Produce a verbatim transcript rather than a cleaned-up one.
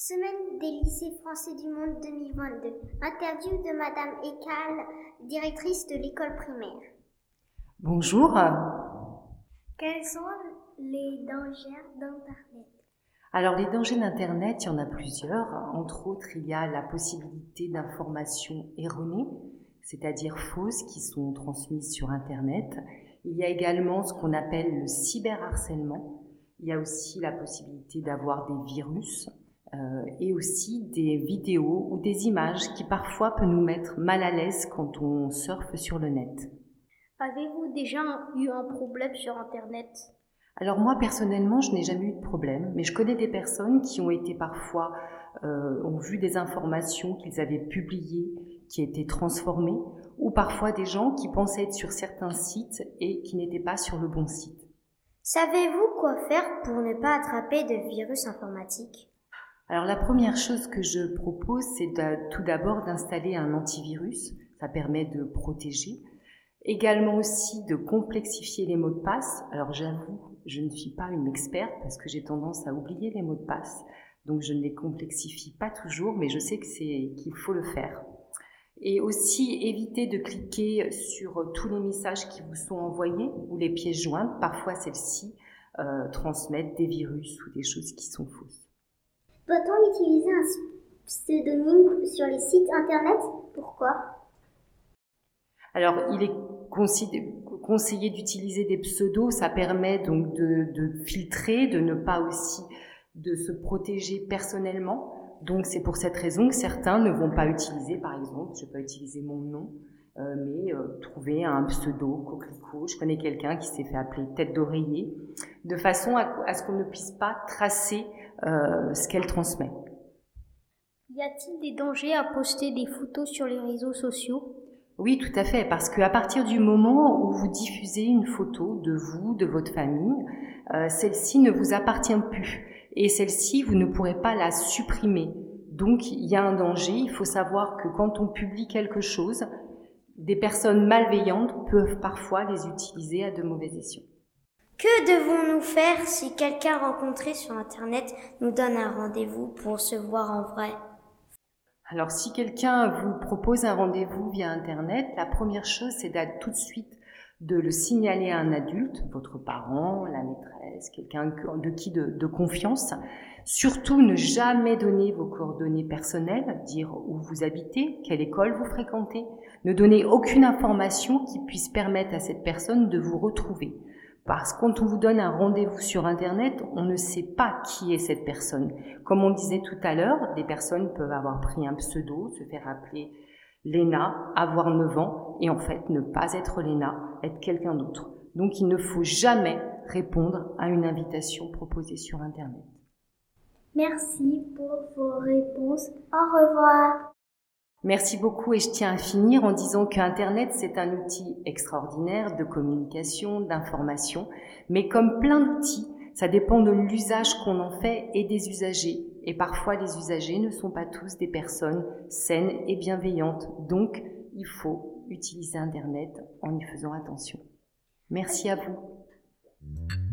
Semaine des lycées français du monde deux mille vingt-deux. Interview de Madame Ekal, directrice de l'école primaire. Bonjour. Quels sont les dangers d'Internet? Alors les dangers d'Internet, il y en a plusieurs. Entre autres, il y a la possibilité d'informations erronées, c'est-à-dire fausses, qui sont transmises sur Internet. Il y a également ce qu'on appelle le cyberharcèlement. Il y a aussi la possibilité d'avoir des virus euh, et aussi des vidéos ou des images qui parfois peuvent nous mettre mal à l'aise quand on surfe sur le net. Avez-vous déjà eu un problème sur Internet? Alors moi, personnellement, je n'ai jamais eu de problème, mais je connais des personnes qui ont été parfois, euh, ont vu des informations qu'ils avaient publiées, qui étaient transformées, ou parfois des gens qui pensaient être sur certains sites et qui n'étaient pas sur le bon site. Savez-vous quoi faire pour ne pas attraper de virus informatiques? Alors la première chose que je propose, c'est de, tout d'abord d'installer un antivirus, ça permet de protéger. Également aussi de complexifier les mots de passe. Alors j'avoue, je ne suis pas une experte parce que j'ai tendance à oublier les mots de passe, donc je ne les complexifie pas toujours, mais je sais que c'est, qu'il faut le faire. Et aussi éviter de cliquer sur tous les messages qui vous sont envoyés ou les pièces jointes. Parfois celles-ci euh, transmettent des virus ou des choses qui sont fausses. Peut-on utiliser un pseudonyme sur les sites internet? Pourquoi? Alors, il est conseillé d'utiliser des pseudos, ça permet donc de, de filtrer, de ne pas aussi de se protéger personnellement. Donc, c'est pour cette raison que certains ne vont pas utiliser, par exemple, je ne vais pas utiliser mon nom, euh, mais euh, trouver un pseudo, coquelicot. Je connais quelqu'un qui s'est fait appeler tête d'oreiller, de façon à, à ce qu'on ne puisse pas tracer euh, ce qu'elle transmet. Y a-t-il des dangers à poster des photos sur les réseaux sociaux? Oui, tout à fait, parce qu'à partir du moment où vous diffusez une photo de vous, de votre famille, euh, celle-ci ne vous appartient plus et celle-ci, vous ne pourrez pas la supprimer. Donc, il y a un danger. Il faut savoir que quand on publie quelque chose, des personnes malveillantes peuvent parfois les utiliser à de mauvais escients. Que devons-nous faire si quelqu'un rencontré sur Internet nous donne un rendez-vous pour se voir en vrai? Alors, si quelqu'un vous propose un rendez-vous via Internet, la première chose, c'est d'être tout de suite de le signaler à un adulte, votre parent, la maîtresse, quelqu'un de qui de, de confiance. Surtout, ne jamais donner vos coordonnées personnelles, dire où vous habitez, quelle école vous fréquentez. Ne donnez aucune information qui puisse permettre à cette personne de vous retrouver. Parce que quand on vous donne un rendez-vous sur Internet, on ne sait pas qui est cette personne. Comme on disait tout à l'heure, des personnes peuvent avoir pris un pseudo, se faire appeler Léna, avoir neuf ans, et en fait ne pas être Léna, être quelqu'un d'autre. Donc il ne faut jamais répondre à une invitation proposée sur Internet. Merci pour vos réponses. Au revoir. Merci beaucoup et je tiens à finir en disant qu'Internet, c'est un outil extraordinaire de communication, d'information, mais comme plein d'outils, ça dépend de l'usage qu'on en fait et des usagers. Et parfois, les usagers ne sont pas tous des personnes saines et bienveillantes. Donc, il faut utiliser Internet en y faisant attention. Merci à vous.